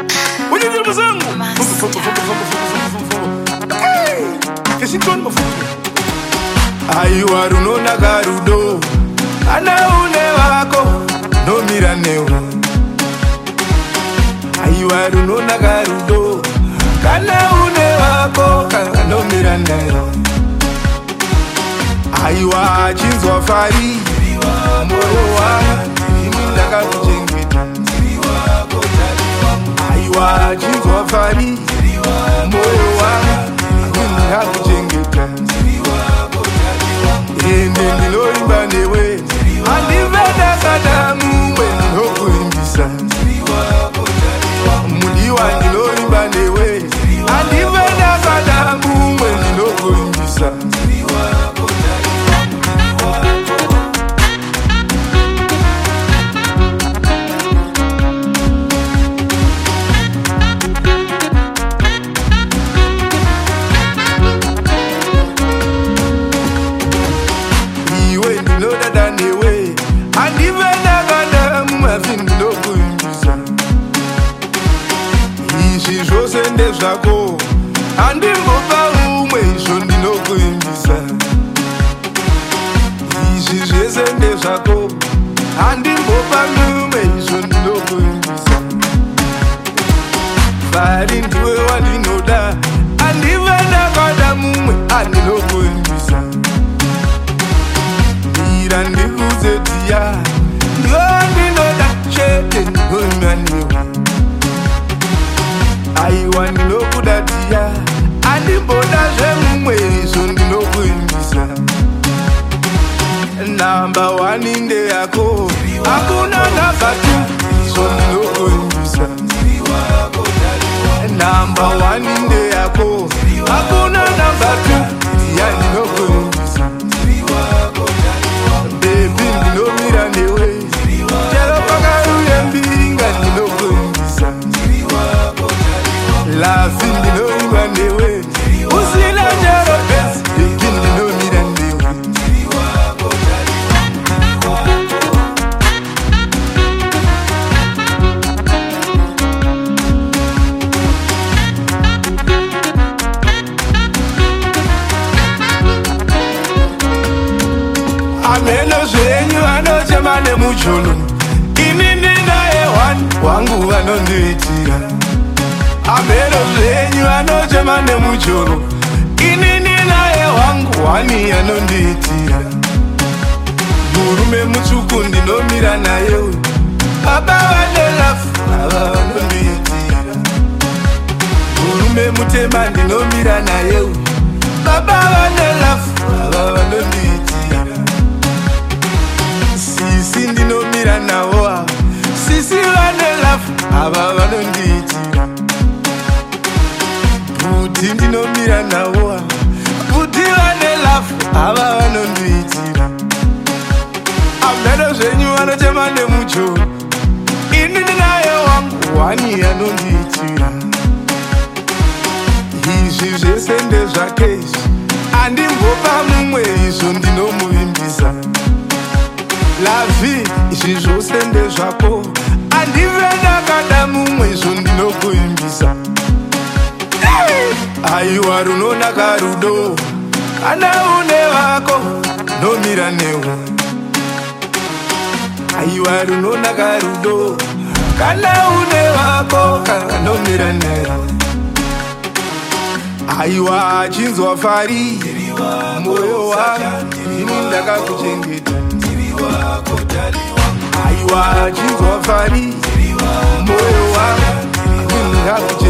Aiwa runona garudo ana une wako no miranewa. Aiwa runona garudo kana une wako no miranewa. Aiwa chinzwa fari moyo wangu ndakakuchengeta. Aiwa chinzwa fari moyo wangu ndakakuchengeta. Ende ndiloimba newe andivenda kadamu wendinokuimbisa. Mudiwa ndiloimba newe andivenda kadamu wendinokuimbisa. Zako andimbopa umwe izvo ndinokuimbisa. Izvi zvese ndezvako andimbopa umwe izvo ndinokuimbisa. Fari ndiwe wandinoda andive ndakada mumwe andinokuimbisa. Ira ndikudze dziya ndiwe wandinoda chete ndinoimba newe. Aiwa ndinokudatia andimboda zvemumwe izvo ndinokuimbisa. Namba wani ndeyako hakuna namba tu izvo ndinokuimbisa. Namba wani ndeyako hakuna namba tu ya ndinokuimbisa. Baby ndinomira newe chero pakaruye mbinga ndinokuimbisa. Lavi ndinoimba newe usina njero besi beki ndinomira newe. Ameno zvenyu anochema nemucholo ini ndinaye wani wangu vanondiitira. Ameno zvenyu anochema nemuchoro ini ndinaye wangu wani anondiitira. Murume mutsvuku ndinomira naye baba vane lafu ava vanondiitira. Murume mutema ndinomira naye baba vane lafu ava vanondiitira. Sisi ndinomira navo sisi vane lafu ava vanondiitira. Buti ndinomira navo buti vane lafu ava vanondiitira. Ameno zvenyu anochema nemucho ini ndinaye wangu wani anondiitira. Izvi zvese ndezvake andimbopa mumwe izvo ndinomuvimbisa. Lavi izvi zvose ndezvako andive ndakada mumwe izvo ndinokuimbisa. Aiwa runonaka rudo kana une wako nomira newe. Aiwa runonaka rudo kana une wako nomira newe. Aiwa chinzwa fari moyo wangu ini ndakakuchengeta. Aiwa chinzwa fari moyo wangu ini ndakakuchengeta.